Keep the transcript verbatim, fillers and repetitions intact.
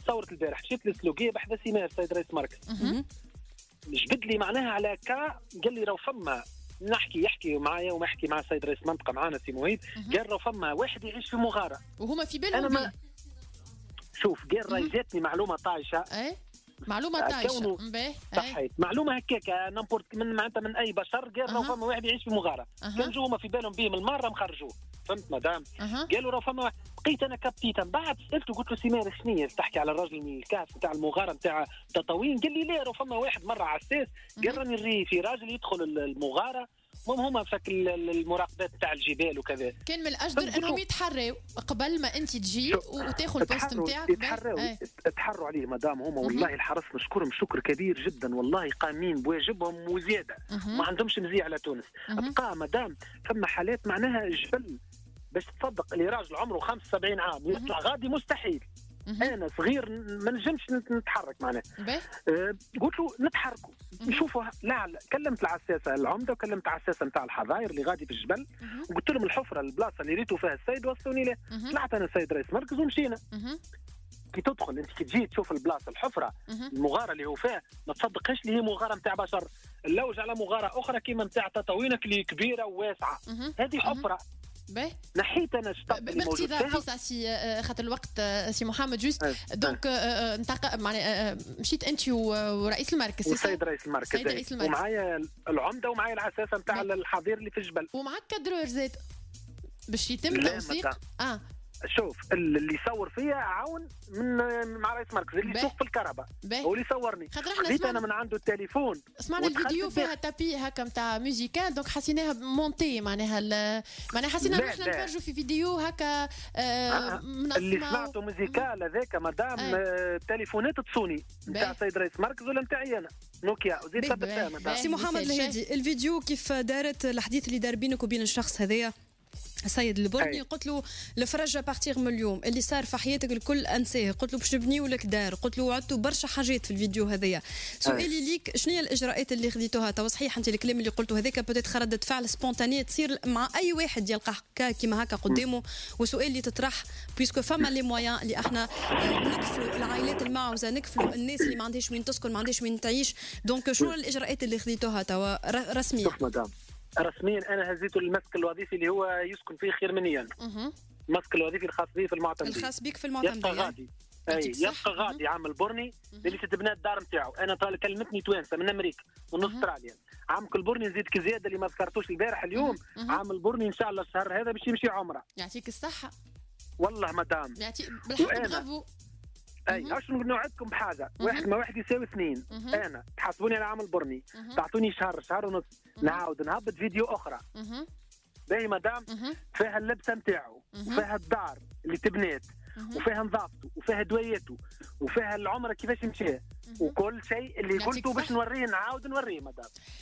صورت البارح مشيت للسلوقيه بحذا سيمار سيد رئيس مركز جبد لي معناها على كا قال لي راه فما نحكي يحكي معايا وما يحكي مع السيد رئيس منطقه معانا سي مهيب قال راه فما واحد يعيش في مغاره وهما في بالهم ما... شوف قال راهي جاتني معلومه طايشه ايه معلومه طايشه باهي صحيت معلومه هكاك نمبورت من معناتها من اي بشر قال راه فما واحد يعيش في مغاره كان جو هما في بالهم بيه من المره مخرجوه فهمت مدام قالوا راه فما بقيت انا كابتيتا من بعد سالته قلت له سيمار شنيا تحكي على الراجل من الكاس نتاع المغاره نتاع تطاوين قال لي لا راه فما واحد مره عساس قال راني نري في راجل يدخل المغاره المهم هما بشكل المراقبات تاع الجبال وكذا كان من الاجدر انهم يتحروا قبل ما انت تجي وتاخذ البوست نتاعك يتحروا يتحروا عليه مدام هما والله الحرس نشكرهم شكر كبير جدا والله قامين بواجبهم وزياده ما عندهمش مزية على تونس بقى مدام فما حالات معناها جبل باش تصدق اللي راجل عمره خمسة وسبعين عام يطلع غادي مستحيل انا صغير ما نجمش نتحرك معناه أه قلت له نتحركوا نشوفوا لا, لا كلمت العساسه العمده وكلمت العساسه نتاع الحظاير اللي غادي في الجبل وقلت لهم الحفره البلاصه اللي ريتوا فيها السيد وصلوني له طلعت انا السيد رئيس مركز ومشينا كي تدخل انت كي تجي تشوف البلاصه الحفره المغاره اللي هو فيها ما تصدقش اللي هي مغاره نتاع بشر اللوج على مغاره اخرى كيما نتاع تطاوينك اللي كبيره وواسعه هذه حفره باهي نحيت انا الشطب اللي موجود فيها باختصار سي خاطر الوقت سي محمد جوست دونك نتاع معناها مشيت انت ورئيس المركز والسيد رئيس المركز ومعايا العمده ومعايا العساسه نتاع الحظير اللي في الجبل ومعك كادرور زاد باش يتم توثيق اه شوف اللي يصور فيا عاون من مع رئيس مركز اللي يسوق في الكهرباء هو اللي صورني خذيت انا من عنده التليفون سمعنا الفيديو فيها تابي هكا نتاع موزيكال دونك حسيناها مونتي معناها معناها حسينا روحنا نتفرجوا في فيديو هكا آه آه اللي سمعته موزيكال هذاك مدام آه. تليفونات سوني نتاع سيد رئيس مركز ولا نتاعي انا نوكيا وزيد ثبتها سي محمد الهادي الفيديو كيف دارت الحديث اللي دار بينك وبين الشخص هذايا السيد البرني قلت له الفرج بارتيغ من اليوم اللي صار في حياتك الكل انساه قلت له باش نبنيو لك دار قلت له وعدتوا برشا حاجات في الفيديو هذايا سؤالي ليك شنو هي الاجراءات اللي خديتوها تو صحيح انت الكلام اللي قلته هذاك بوتيت ردة فعل سبونتانيه تصير مع اي واحد يلقى كيما هكا قدامه وسؤال اللي تطرح بيسكو فما لي مويان اللي احنا نكفلوا العائلات المعوزه نكفلوا الناس اللي ما عندهاش وين تسكن ما عندهاش وين تعيش دونك شنو الاجراءات اللي خديتوها تو رسميا شوف مدام رسميا انا هزيته المسك الوظيفي اللي هو يسكن فيه خير مني انا المسك الوظيفي الخاص به في المعتمديه الخاص بك في المعتمديه يبقى غادي اي يبقى غادي عام البرني اللي تتبنى الدار نتاعو انا كلمتني توانسه من امريكا من استراليا عام البرني نزيدك زياده اللي ما ذكرتوش البارح اليوم عام البرني ان شاء الله الشهر هذا باش يمشي عمره يعطيك الصحه والله مدام يعطيك بالحق برافو اي اش نوعدكم بحاجه واحد ما واحد يساوي اثنين انا تحاسبوني على عام البرني تعطوني شهر شهر ونص نعاود نهبط فيديو اخرى باهي مدام فيها اللبسه نتاعو وفيها الدار اللي تبنات وفيها نظافته وفيها دواياته وفيها العمره كيفاش مشى وكل شيء اللي قلته باش نوريه نعاود نوريه مدام